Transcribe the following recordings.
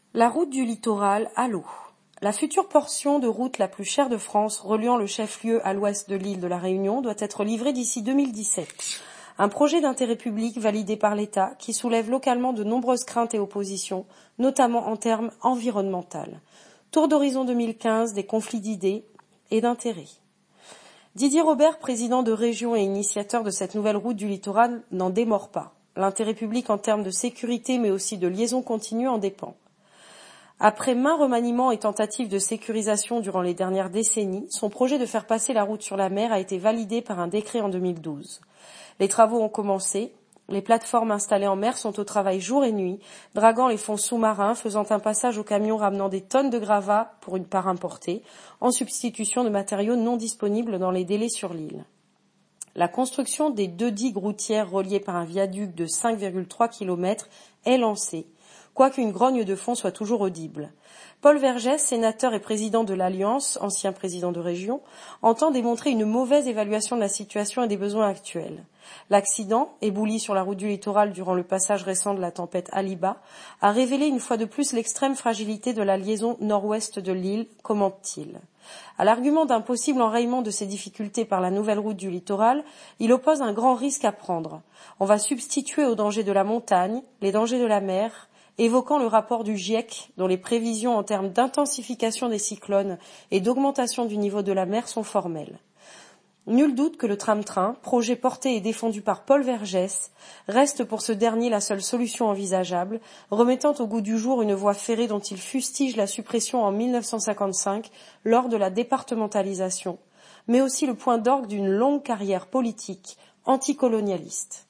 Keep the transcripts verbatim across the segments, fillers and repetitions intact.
La route du littoral à l'eau. La future portion de route la plus chère de France, reliant le chef-lieu à l'ouest de l'île de la Réunion, doit être livrée d'ici deux mille dix-sept. Un projet d'intérêt public validé par l'État qui soulève localement de nombreuses craintes et oppositions, notamment en termes environnementaux. Tour d'horizon deux mille quinze des conflits d'idées et d'intérêts. Didier Robert, président de région et initiateur de cette nouvelle route du littoral, n'en démord pas. L'intérêt public en termes de sécurité mais aussi de liaison continue en dépend. Après maints remaniements et tentatives de sécurisation durant les dernières décennies, son projet de faire passer la route sur la mer a été validé par un décret en deux mille douze. Les travaux ont commencé, les plateformes installées en mer sont au travail jour et nuit, draguant les fonds sous-marins, faisant un passage aux camions ramenant des tonnes de gravats pour une part importée, en substitution de matériaux non disponibles dans les délais sur l'île. La construction des deux digues routières reliées par un viaduc de cinq virgule trois kilomètres est lancée, quoiqu'une grogne de fond soit toujours audible. Paul Vergès, sénateur et président de l'Alliance, ancien président de région, entend démontrer une mauvaise évaluation de la situation et des besoins actuels. L'accident, ébloui sur la route du littoral durant le passage récent de la tempête Aliba, a révélé une fois de plus l'extrême fragilité de la liaison nord-ouest de l'île, commente-t-il. À l'argument d'un possible enrayement de ces difficultés par la nouvelle route du littoral, il oppose un grand risque à prendre. On va substituer aux dangers de la montagne les dangers de la mer, évoquant le rapport du GIEC, dont les prévisions en termes d'intensification des cyclones et d'augmentation du niveau de la mer sont formelles. Nul doute que le tram-train, projet porté et défendu par Paul Vergès, reste pour ce dernier la seule solution envisageable, remettant au goût du jour une voie ferrée dont il fustige la suppression en mille neuf cent cinquante-cinq lors de la départementalisation, mais aussi le point d'orgue d'une longue carrière politique anticolonialiste.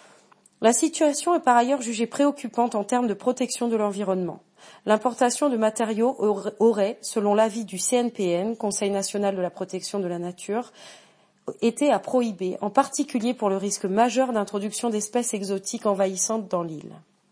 La situation est par ailleurs jugée préoccupante en termes de protection de l'environnement. L'importation de matériaux aurait, selon l'avis du C N P N, Conseil national de la protection de la nature, été à prohiber, en particulier pour le risque majeur d'introduction d'espèces exotiques envahissantes dans l'île.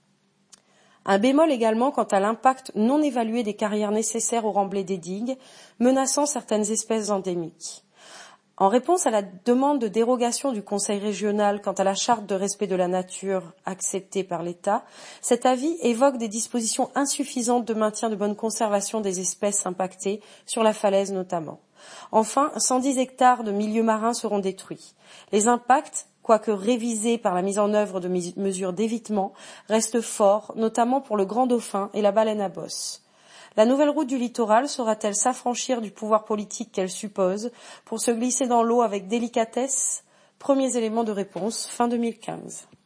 Un bémol également quant à l'impact non évalué des carrières nécessaires au remblai des digues, menaçant certaines espèces endémiques. En réponse à la demande de dérogation du Conseil régional quant à la charte de respect de la nature acceptée par l'État, cet avis évoque des dispositions insuffisantes de maintien de bonne conservation des espèces impactées, sur la falaise notamment. Enfin, cent dix hectares de milieux marins seront détruits. Les impacts, quoique révisés par la mise en œuvre de mesures d'évitement, restent forts, notamment pour le grand dauphin et la baleine à bosse. La nouvelle route du littoral saura-t-elle s'affranchir du pouvoir politique qu'elle suppose pour se glisser dans l'eau avec délicatesse ? Premiers éléments de réponse, fin deux mille quinze.